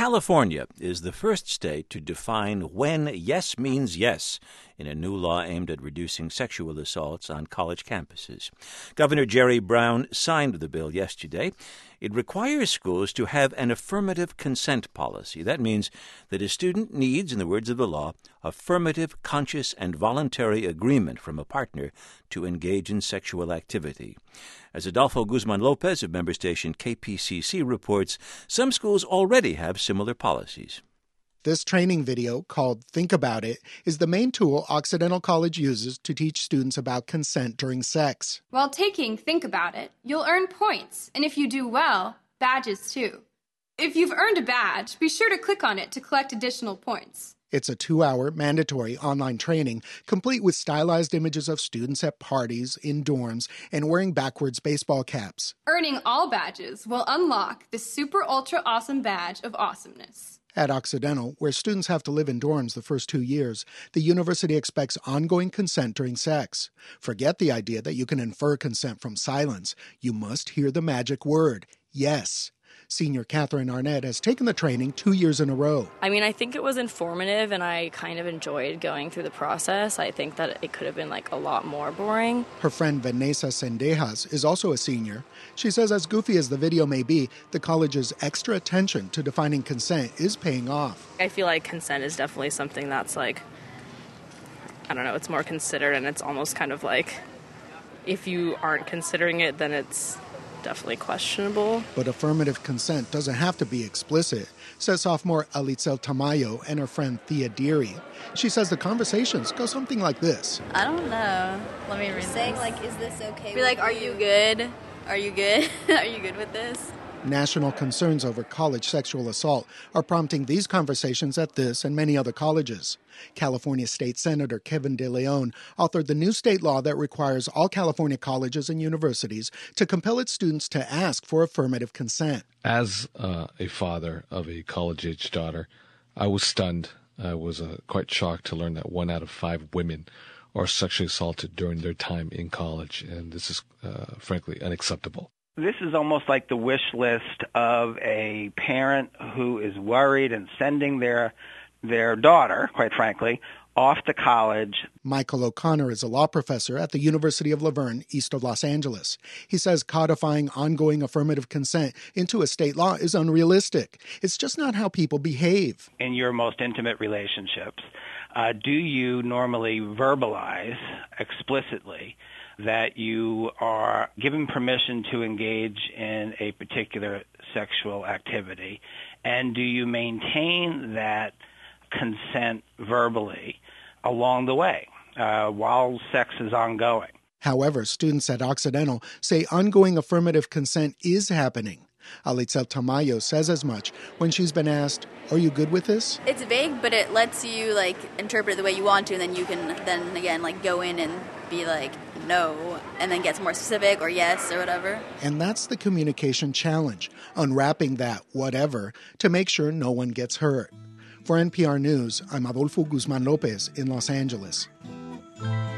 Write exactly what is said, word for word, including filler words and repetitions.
California is the first state to define when yes means yes in a new law aimed at reducing sexual assaults on college campuses. Governor Jerry Brown signed the bill yesterday. It requires schools to have an affirmative consent policy. That means that a student needs, in the words of the law, affirmative, conscious, and voluntary agreement from a partner to engage in sexual activity. As Adolfo Guzman-Lopez of member station K P C C reports, some schools already have similar policies. This training video, called Think About It, is the main tool Occidental College uses to teach students about consent during sex. While taking Think About It, you'll earn points, and if you do well, badges too. If you've earned a badge, be sure to click on it to collect additional points. It's a two-hour mandatory online training, complete with stylized images of students at parties, in dorms, and wearing backwards baseball caps. Earning all badges will unlock the super ultra awesome badge of awesomeness. At Occidental, where students have to live in dorms the first two years, the university expects ongoing consent during sex. Forget the idea that you can infer consent from silence. You must hear the magic word, yes. Senior Catherine Arnett has taken the training two years in a row. I mean, I think it was informative, and I kind of enjoyed going through the process. I think that it could have been, like, a lot more boring. Her friend Vanessa Sendejas is also a senior. She says as goofy as the video may be, the college's extra attention to defining consent is paying off. I feel like consent is definitely something that's, like, I don't know, it's more considered, and it's almost kind of like, if you aren't considering it, then it's definitely questionable. But affirmative consent doesn't have to be explicit, says sophomore Alitzel Tamayo and her friend Thea Deary. She says the conversations go something like this. I don't know. Let me read Saying this. like, is this okay? Be like, are you good? Are you good? Are you good with this? National concerns over college sexual assault are prompting these conversations at this and many other colleges. California State Senator Kevin De Leon authored the new state law that requires all California colleges and universities to compel its students to ask for affirmative consent. As uh, a father of a college-age daughter, I was stunned. I was uh, quite shocked to learn that one out of five women are sexually assaulted during their time in college, and this is uh, frankly unacceptable. This is almost like the wish list of a parent who is worried and sending their their daughter, quite frankly, off to college. Michael O'Connor is a law professor at the University of La Verne, east of Los Angeles. He says codifying ongoing affirmative consent into a state law is unrealistic. It's just not how people behave. In your most intimate relationships, uh, do you normally verbalize explicitly that you are given permission to engage in a particular sexual activity? And do you maintain that consent verbally along the way uh, while sex is ongoing? However, students at Occidental say ongoing affirmative consent is happening. Alitzel Tamayo says as much when she's been asked, are you good with this? It's vague, but it lets you, like, interpret it the way you want to, and then you can then, again, like, go in and be like, no, and then get more specific or yes or whatever. And that's the communication challenge, unwrapping that whatever to make sure no one gets hurt. For N P R News, I'm Adolfo Guzman-Lopez in Los Angeles.